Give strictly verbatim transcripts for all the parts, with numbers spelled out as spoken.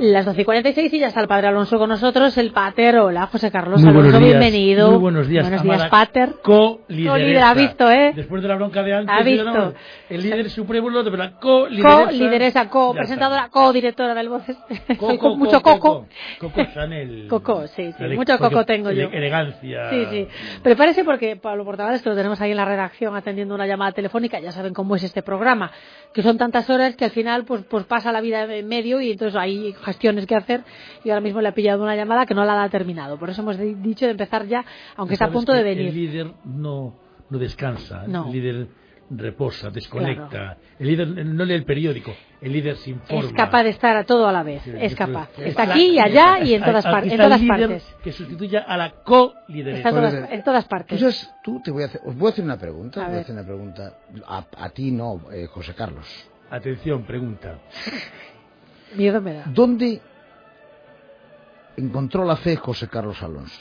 Las doce y cuarenta y seis y ya está el padre Alonso con nosotros, el pater. Hola, José Carlos Muy Alonso, días, bienvenido. Muy buenos días, buenos días, Amara, pater. Co-lideresa. Ha visto, ¿eh? Después de la bronca de antes, ha visto. No, el líder supremo, pero la co-lideresa. Co-lideresa, co-presentadora, co-directora del Voces. Co, Soy co, mucho co, coco. Coco Chanel. Coco, sí, sí. Ele Mucho coco tengo ele yo. Elegancia. Sí, sí. Prepárese porque Pablo Portavales, que lo tenemos ahí en la redacción atendiendo una llamada telefónica, ya saben cómo es este programa, que son tantas horas que al final pues pues pasa la vida en medio y entonces hay gestiones que hacer y ahora mismo le ha pillado una llamada que no la ha terminado. Por eso hemos dicho de empezar ya, aunque está a punto de venir. El líder no, no descansa, no. El líder reposa, desconecta. Claro. El líder no lee el periódico, el líder se informa. Es capaz de estar a todo a la vez, sí, es capaz. Pero, está aquí y allá y en todas, par en todas partes. Que sustituya a la co-lideresa. Está todas, en todas partes. Tú, sabes, tú te voy a hacer, os voy a hacer una pregunta. A voy a hacer una pregunta. A, a ti no, eh, José Carlos. Atención, pregunta. Miedo me da. ¿Dónde encontró la fe José Carlos Alonso?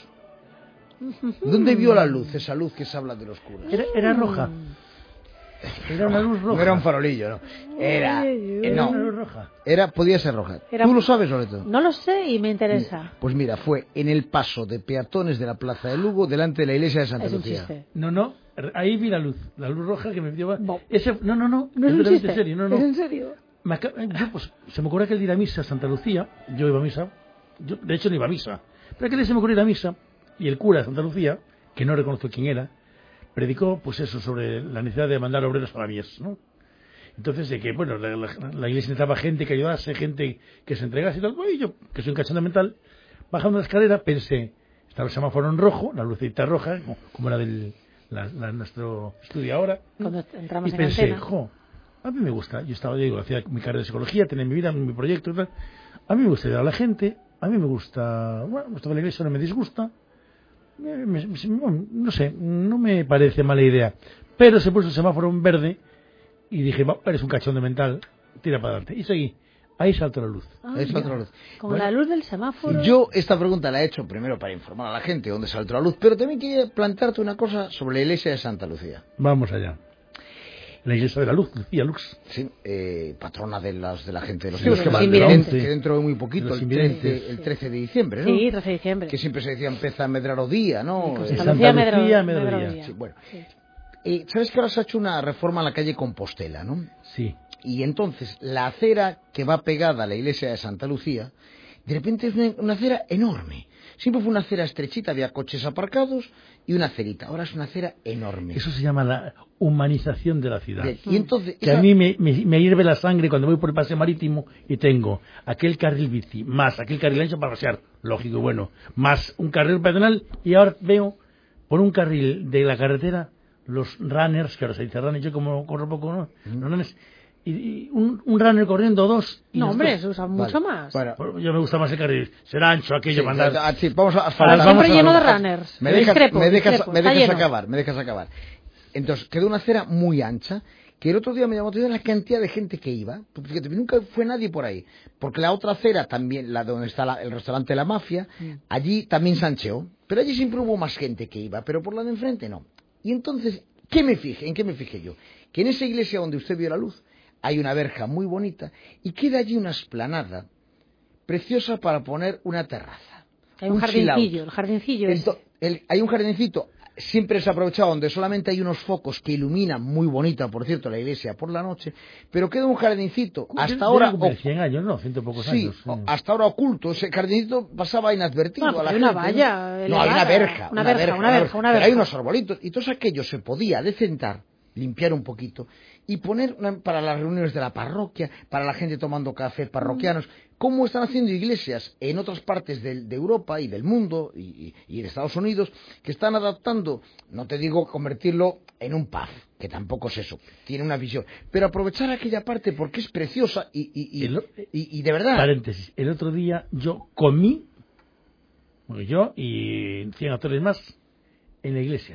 ¿Dónde vio la luz, esa luz que se habla de los curas? Era, era roja. Era una luz roja. No era un farolillo, no. Era, eh, no. Era una luz roja. Era, podía ser roja. Era, ¿Tú lo sabes, Loreto? No lo sé y me interesa. Pues mira, fue en el paso de peatones de la Plaza de Lugo delante de la iglesia de Santa es Lucía. Un chiste. No, no, ahí vi la luz, la luz roja que me lleva. No, Ese, no, no, no, no es un chiste. En serio, no, no. ¿Es en serio? Me acá, yo, pues, se me ocurrió que el ir a misa a Santa Lucía, yo iba a misa, yo, de hecho no iba a misa, pero aquel día se me ocurrió ir a misa y el cura de Santa Lucía, que no reconozco quién era, predicó pues eso sobre la necesidad de mandar obreros a la mies, ¿no? Entonces de que bueno la, la, la iglesia necesitaba gente que ayudase, gente que se entregase y tal. Y yo, que soy un cachondeo mental, bajando la escalera pensé, estaba el semáforo en rojo, la lucecita roja, como, como la del la, la, nuestro estudio ahora, cuando entramos y en pensé, antena. jo, a mí me gusta, yo estaba, yo digo, hacía mi carrera de psicología, tenía mi vida, mi proyecto y tal, a mí me gusta ayudar a la gente, a mí me gusta, bueno, esto de la iglesia no me disgusta. Me, me, me, no sé, no me parece mala idea, pero se puso el semáforo en verde y dije, eres un cachondo mental, tira para adelante, y seguí, ahí saltó la luz. Ah, ahí saltó la luz. Con bueno, la luz del semáforo. Yo esta pregunta la he hecho primero para informar a la gente dónde saltó la luz, pero también quería plantearte una cosa sobre la iglesia de Santa Lucía. Vamos allá. La iglesia de la luz, Lucía Lux. Sí, eh, patrona de, las, de la gente de los sí, hijos que van dentro, que dentro de muy poquito, el trece, el trece de diciembre, ¿no? Sí, trece de diciembre. Que siempre se decía empieza a Medraro día, ¿no? Sí, Santa Lucía, Medraro, Medraro día. Sí, bueno. Sí. Eh, ¿Sabes que ahora se ha hecho una reforma en la calle Compostela, no? Sí. Y entonces la acera que va pegada a la iglesia de Santa Lucía, de repente es una, una acera enorme. Siempre fue una acera estrechita, había coches aparcados y una acerita. Ahora es una acera enorme. Eso se llama la humanización de la ciudad. Bien. Y entonces, que esa... a mí me, me, me hierve la sangre cuando voy por el paseo marítimo y tengo aquel carril bici, más aquel carril ancho para pasear, lógico y bueno, más un carril peatonal y ahora veo por un carril de la carretera los runners, que ahora se dice runners, yo como corro poco, ¿no? Mm. Los runners, y, y un, un runner corriendo dos y no hombre dos. se usa mucho vale. más bueno, yo me gusta más el carril, será ancho aquello, sí, mandar a, sí, vamos a, a vamos siempre a lleno de runners me dejas, discrepo, me dejas, discrepo, me dejas lleno. acabar me dejas acabar entonces quedó una acera muy ancha que el otro día me llamó la atención la cantidad de gente que iba, porque nunca fue nadie por ahí, porque la otra acera también, la donde está la, el restaurante La Mafia, mm. allí también se ancheó, pero allí siempre hubo más gente que iba, pero por la de enfrente no. Y entonces, ¿qué me fijé? ¿En qué me fijé yo? Que en esa iglesia donde usted vio la luz hay una verja muy bonita y queda allí una esplanada preciosa para poner una terraza. Hay un, un jardincillo, el jardincillo el, es... el, hay un jardincito, siempre se ha aprovechado, donde solamente hay unos focos que iluminan muy bonita, por cierto, la iglesia por la noche, pero queda un jardincito, hasta ahora... cien años, ¿no? Ciento pocos sí, años. Sí, hasta ahora oculto, ese jardincito pasaba inadvertido bueno, a la hay gente. Una valla, no, no hay una verja, una, una verja, verja, una verja, una verja. Pero hay unos arbolitos, y todo aquello se podía decentar, limpiar un poquito, y poner una, para las reuniones de la parroquia, para la gente tomando café parroquianos, como están haciendo iglesias en otras partes de, de Europa y del mundo y, y, y de Estados Unidos, que están adaptando, no te digo convertirlo en un pub, que tampoco es eso, tiene una visión, pero aprovechar aquella parte porque es preciosa y, y, y, el, y, y de verdad. Paréntesis, el otro día yo comí, bueno, yo y cien actores más, en la iglesia.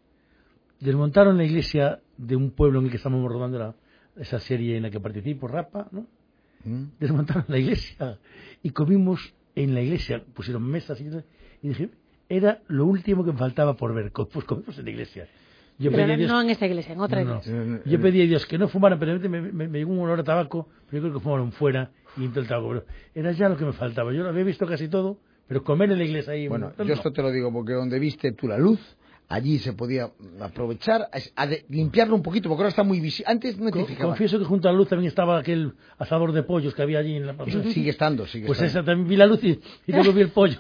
Desmontaron la iglesia de un pueblo en el que estamos rodando la, esa serie en la que participo, Rapa, ¿no? ¿Mm? Desmontaron la iglesia y comimos en la iglesia, pusieron mesas y, y dije, era lo último que me faltaba por ver, pues comimos en la iglesia. Yo pero pedí no, a Dios, no en esta iglesia, en otra no, iglesia. No. Yo pedí a Dios que no fumaran, pero me, me, me llegó un olor a tabaco, pero yo creo que fumaron fuera y entonces pero era ya lo que me faltaba. Yo lo había visto casi todo, pero comer en la iglesia ahí... Bueno, no. yo esto te lo digo porque donde viste tú la luz, allí se podía aprovechar, a, a de, limpiarlo un poquito, porque ahora está muy visible. Antes no te Co fijabas. Confieso que junto a la luz también estaba aquel asador de pollos que había allí en la plaza. Sigue estando, sigue pues estando. Pues esa también vi la luz y, y luego vi el pollo.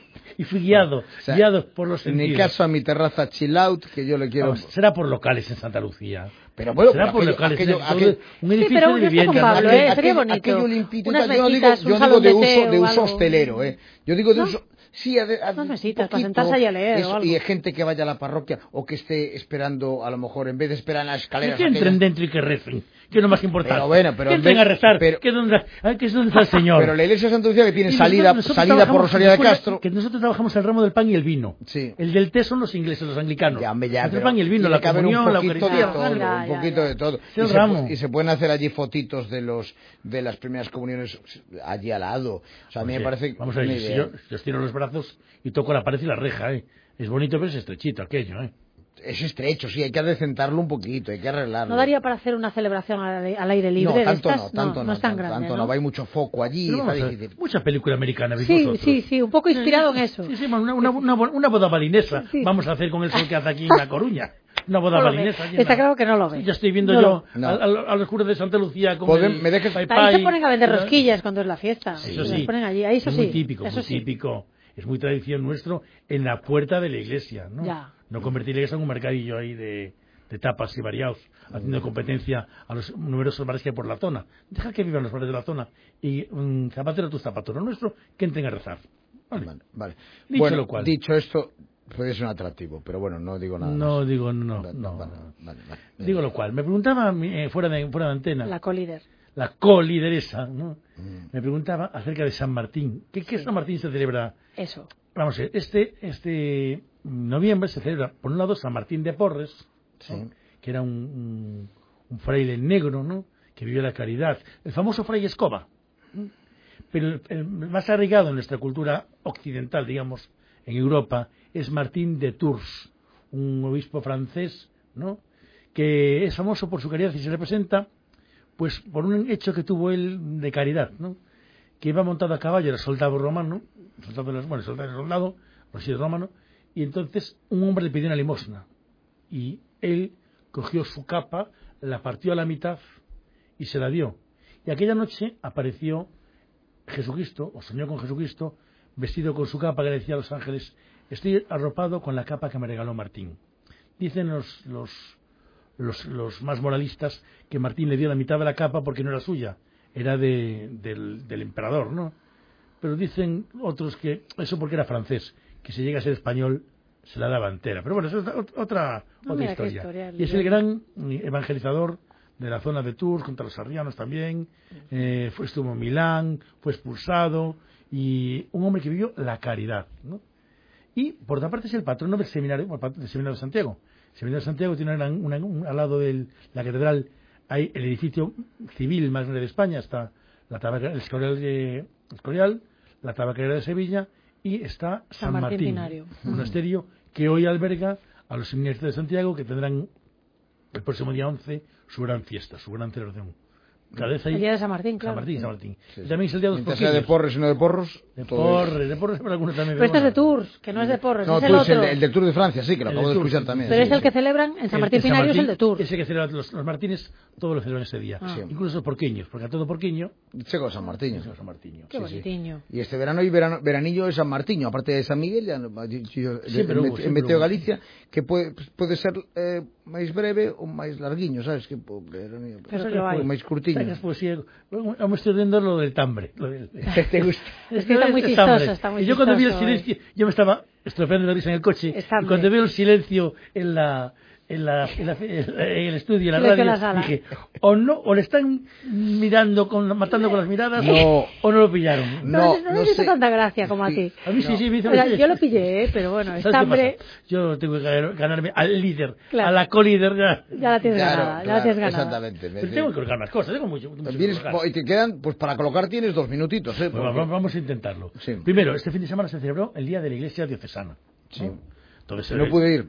Y fui guiado, o sea, guiado por los sentidos. En mi caso, a mi terraza chill out, que yo le quiero... Vamos, será por locales en Santa Lucía. Pero bueno, será pero por aquello, locales aquello, en aquello, un edificio sí, pero de vivienda. Con Pablo, aquello, ¿eh? Sería aquello, bonito. aquello limpito. Unas Yo digo, mesitas, yo un digo de salón uso, té de o uso algo. hostelero, ¿eh? Yo digo de ¿No? uso... Sí, a, a, unas mesitas poquito, para sentarse ahí a leer eso, o algo. y hay gente que vaya a la parroquia o que esté esperando, a lo mejor, en vez de esperar en las escaleras... Que entren dentro y que recen, que es lo más importante. Pero bueno, pero que entren a rezar, pero, que, es donde, que es donde está el Señor. Pero la iglesia de Santa Lucía, que tiene y salida, nosotros, nosotros salida por Rosalía de Castro... Que nosotros trabajamos el ramo del pan y el vino. Sí. El del té son los ingleses, los anglicanos. Ya, hombre, ya, el pan y el vino, la comunión, la Eucaristía. De todo, ya, un poquito ya. de todo. Sí, y, se, ramo. y se pueden hacer allí fotitos de los de las primeras comuniones allí al lado. O sea, a mí Oye, me parece... Vamos a ver, si yo, yo estiro los brazos y toco la pared y la reja, ¿eh? Es bonito, pero es estrechito aquello, ¿eh? Es estrecho, sí, hay que adecentarlo un poquito, hay que arreglarlo. ¿No daría para hacer una celebración al, al aire libre? No, tanto de no, estas? tanto no, no, no es tan tanto, grande, tanto ¿no? no, hay mucho foco allí, Pero está vamos a ver, difícil. mucha película americana, ¿veis Sí, vosotros? sí, sí, un poco inspirado en eso. Sí, sí, una, una, una, una boda balinesa Sí. vamos a hacer con el sol que hace aquí en La Coruña. Una boda No lo balinesa. ve. Allí en Está la- claro que no lo ve. Ya estoy viendo No yo lo- no. a, a, a los curas de Santa Lucía con Podem- el me dejes- pai, Ahí pai. se ponen a vender rosquillas cuando es la fiesta. Sí, Y eso las sí. ponen allí. Ahí eso es sí. muy típico, eso muy sí. típico. Es muy tradición nuestro en la puerta de la iglesia, ¿no? Ya. No convertir la iglesia en un mercadillo ahí de, de tapas y variados, haciendo competencia a los numerosos bares que hay por la zona. Deja que vivan los bares de la zona y um, zapatero tu zapatero nuestro, que entren a rezar. Vale. Vale, vale. Dicho Bueno, lo cual. dicho esto, puede ser un atractivo, pero bueno, no digo nada No más. digo no, Vale, no. vale, vale, vale. Digo lo cual. Me preguntaba eh, fuera, de, fuera de antena, La colíder. la co-lideresa, ¿no? Mm. Me preguntaba acerca de San Martín. ¿Qué, qué San Martín se celebra? Eso. Vamos a ver, este, este noviembre se celebra, por un lado, San Martín de Porres, ¿no? Sí. Que era un, un, un fraile negro, ¿no? Que vivió la caridad. El famoso Fray Escoba. ¿no? Pero el, el más arraigado en nuestra cultura occidental, digamos, en Europa, es Martín de Tours, un obispo francés, ¿no? Que es famoso por su caridad y se representa, pues, por un hecho que tuvo él de caridad, ¿no? Que iba montado a caballo, era soldado romano, soldado, de los, bueno, soldado, soldado, residuo romano, y entonces un hombre le pidió una limosna, y él cogió su capa, la partió a la mitad y se la dio. Y aquella noche apareció Jesucristo, o soñó con Jesucristo, vestido con su capa, que le decía a los ángeles: estoy arropado con la capa que me regaló Martín. Dicen los, los, los, los más moralistas que Martín le dio la mitad de la capa porque no era suya, era de, del, del emperador, ¿no? Pero dicen otros que eso porque era francés, que si llega a ser español se la daba entera. Pero bueno, eso es otra, No, otra mira, qué historia. historia, Y es el gran evangelizador de la zona de Tours contra los arrianos también. Eh, fue, estuvo en Milán, fue expulsado, y un hombre que vivió la caridad, ¿no? Y por otra parte es el patrono del seminario, del seminario de Santiago. El seminario de Santiago tiene una, una, un, al lado de la catedral hay el edificio civil más grande de España, está la tabaca, el Escorial, de, el Escorial, la Tabacalera de Sevilla, y está San, San Martín, Martín, un monasterio que hoy alberga a los seminaristas de Santiago, que tendrán el próximo día once su gran fiesta, su gran celebración. Cada vez hay El día de San Martín, claro. San Martín, San Martín. Sí, Y también es el día de los mientras sea de porquillos. Porres y no de Porros. De todo es- Porres, de Porres, pero algunos también. Pero este es de bueno, Tours, que no es de Porres, No, es el Tours, otro. el, el del Tour de Francia, sí, que lo El acabo del de Tour, escuchar sí, también. Pero sí, es el sí. que celebran en San Martín el San Pinario, es el Martín, de Tours. Ese que celebran los, los Martines, todos lo celebran ese día. Ah. Sí. Incluso los porquiños, porque a todo porquiño Checo San Martín. es San Martiño. Qué Sí, sí. bonitiño. Y este verano y verano, veranillo es San Martín, aparte de San Miguel, ya, no- yo- yo- Siempre en, hubo, Met- en siempre Meteo hubo. Galicia, que puede, puede ser eh, máis breve ou máis larguiño, sabes? Que po- veranillo, Pero pues, que lo hay. ou máis curtiño. Sacas poesía. Luego me estoy viendo lo del tambre. Lo del, ¿Te gusta? Es que está muy el chistoso, tambre. está muy Y yo cuando vi el chistoso, silencio, yo me estaba estropeando la risa en el coche, Es y tambre. cuando veo el silencio en la en, la, en, la, en el estudio, en la Silencio en radio, la sala. dije, o no, o le están mirando, con, matando con las miradas, No. o no lo pillaron. No, No, no, no me hizo sé. tanta gracia como a ti. A mí sí, sí, me hizo... O sea, yo lo pillé, ¿eh? Pero bueno, ¿Sabes está qué hambre, pasa? Yo tengo que ganar- ganarme al líder, Claro. a la co-líder. Ya. ya la tienes Claro, ganada, ya claro, la tienes ganada. exactamente. Pero tengo que colgar más cosas, tengo mucho, mucho que Vienes- colgar. y te quedan, pues para colocar tienes dos minutitos, ¿eh? Pues Porque- va- vamos a intentarlo. Sí. Primero, este fin de semana se celebró el Día de la Iglesia Diocesana. Sí. ¿no? Entonces, No eh, pude ir.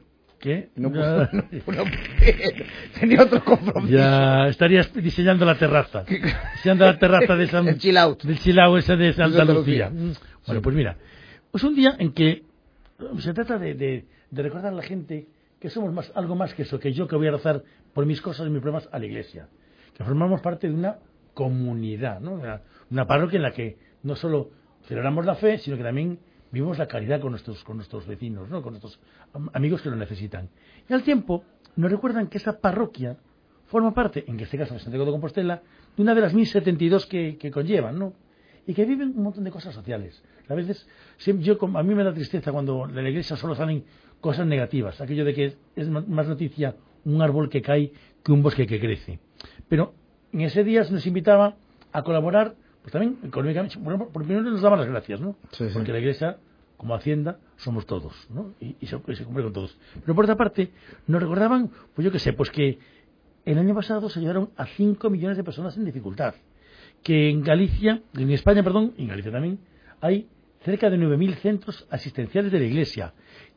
¿Qué? No, Ya, no, no, tenía otro compromiso. ya estarías diseñando la terraza. Diseñando la terraza de San, El chill out. del chill out esa de Santa Andalucía. Lucía. Bueno, Sí. pues mira, es un día en que se trata de, de, de recordar a la gente que somos más, algo más que eso, que yo que voy a rezar por mis cosas y mis problemas a la iglesia. Que formamos parte de una comunidad, ¿no? Una, una parroquia en la que no solo celebramos la fe, sino que también vivimos la caridad con nuestros, con nuestros vecinos, ¿no? Con nuestros am- amigos que lo necesitan. Y al tiempo nos recuerdan que esa parroquia forma parte, en este caso de Santiago de Compostela, de una de las mil setenta y dos que, que conllevan, ¿no? Y que viven un montón de cosas sociales. A veces, siempre, yo, a mí me da tristeza cuando de la iglesia solo salen cosas negativas, aquello de que es más noticia un árbol que cae que un bosque que crece. Pero en ese día se nos invitaba a colaborar, pues también económicamente, por, por primero nos daban las gracias, ¿no? Sí, sí. Porque la iglesia, como Hacienda, somos todos, ¿no? Y, y, se, y se cumple con todos. Pero por otra parte, nos recordaban, pues yo qué sé, pues que el año pasado se ayudaron a cinco millones de personas en dificultad. Que en Galicia, en España, perdón, y en Galicia también, hay cerca de nueve mil centros asistenciales de la iglesia.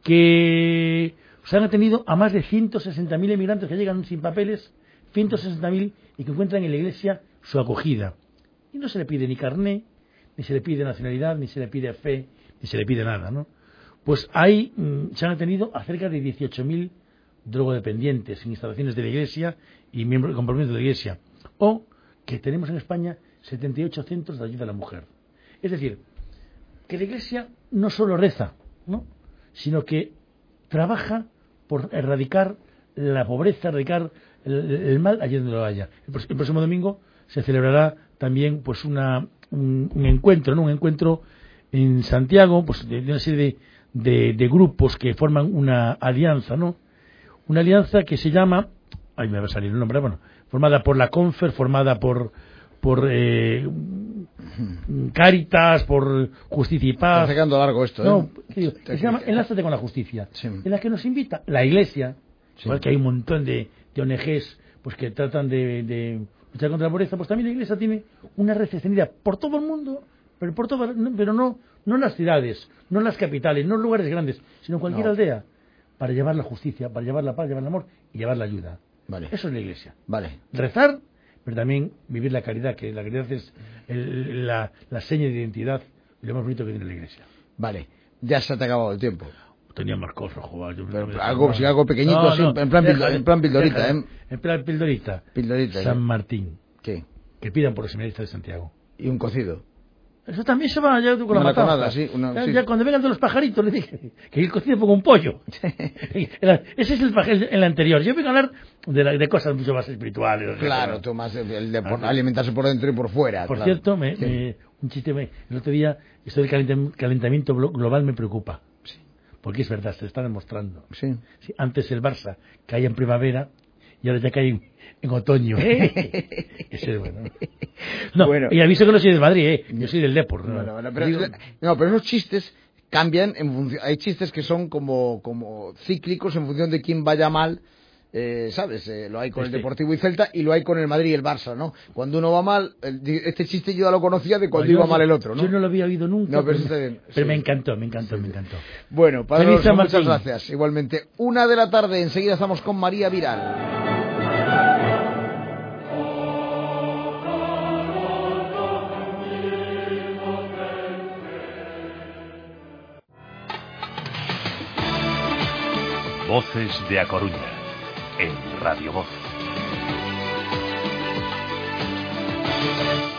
Que se han atendido a más de ciento sesenta mil emigrantes que llegan sin papeles, ciento sesenta mil, y que encuentran en la iglesia su acogida. Y no se le pide ni carné, ni se le pide nacionalidad, ni se le pide fe, ni se le pide nada, ¿no? Pues ahí mmm, se han atendido a cerca de dieciocho mil drogodependientes en instalaciones de la iglesia y miembros de compromiso de la iglesia. O que tenemos en España setenta y ocho centros de ayuda a la mujer. Es decir, que la iglesia no solo reza, ¿no? Sino que trabaja por erradicar la pobreza, erradicar el, el mal allí donde lo haya. El, el próximo domingo se celebrará también pues una un, un encuentro, ¿no? Un encuentro en Santiago, pues de, de una serie de, de, de grupos que forman una alianza, ¿no? Una alianza que se llama, ahí me va a salir el nombre, bueno, formada por la Confer, formada por por eh, Cáritas, por Justicia y Paz. Está sacando largo esto, ¿eh? No, digo, que se llama Enlázate con la Justicia, sí. En la que nos invita la Iglesia, sí. Igual que hay un montón de, de O N Ges pues que tratan de, de luchar contra la pobreza, pues también la Iglesia tiene una red extendida por todo el mundo, pero por todo, pero no, no en las ciudades, no en las capitales, no en lugares grandes, sino en cualquier no. aldea, para llevar la justicia, para llevar la paz, llevar el amor y llevar la ayuda. Vale. Eso es la Iglesia. Vale. Rezar, pero también vivir la caridad, que la caridad es el, la, la seña de identidad y lo más bonito que tiene la Iglesia. Vale, ya se te ha acabado el tiempo. Tenía más cosas, joder. Yo Pero me algo, si algo pequeñito, no, así, no, en, plan déjale, pildo, en plan pildorita, déjale, ¿eh? En plan pildorita. Pildorita, San ¿eh? Martín. ¿Qué? Que pidan por los seminaristas de Santiago. Y un cocido. Eso también se va ya con Una la matanza. laconada, sí, una- ya, sí. ya cuando vengan de los pajaritos le dije que el cocido ponga un pollo. Ese es el, el, el anterior. Yo vengo a hablar de, la, de cosas mucho más espirituales. Claro, ¿no? tú más el, el de por, alimentarse por dentro y por fuera. Por claro. cierto, me, Sí. me, un chiste, me, el otro día, esto del calent- calentamiento glo- global me preocupa. Sí. Porque es verdad, se está demostrando. Sí. Sí, antes el Barça caía en primavera y ahora ya cae en, en otoño. ¿Eh? Ese es bueno. No, Bueno. y aviso que no soy del Madrid, ¿eh? Yo soy del Depor. ¿no? Bueno, bueno, pero, Digo- no, pero esos chistes cambian en función. Hay chistes que son como, como cíclicos en función de quién vaya mal. Eh, ¿Sabes? Eh, lo hay con Este. el Deportivo y Celta y lo hay con el Madrid y el Barça, ¿no? Cuando uno va mal, el- este chiste yo ya lo conocía de cuando Yo iba no- mal el otro, ¿no? Yo no lo había oído nunca. No, pero pero, está bien, pero sí. me encantó, me encantó, me encantó. Bueno, Padre Feliz Alonso, San muchas Martín. gracias. Igualmente, una de la tarde, enseguida estamos con María Viral. Voces de A Coruña, en Radio Voz.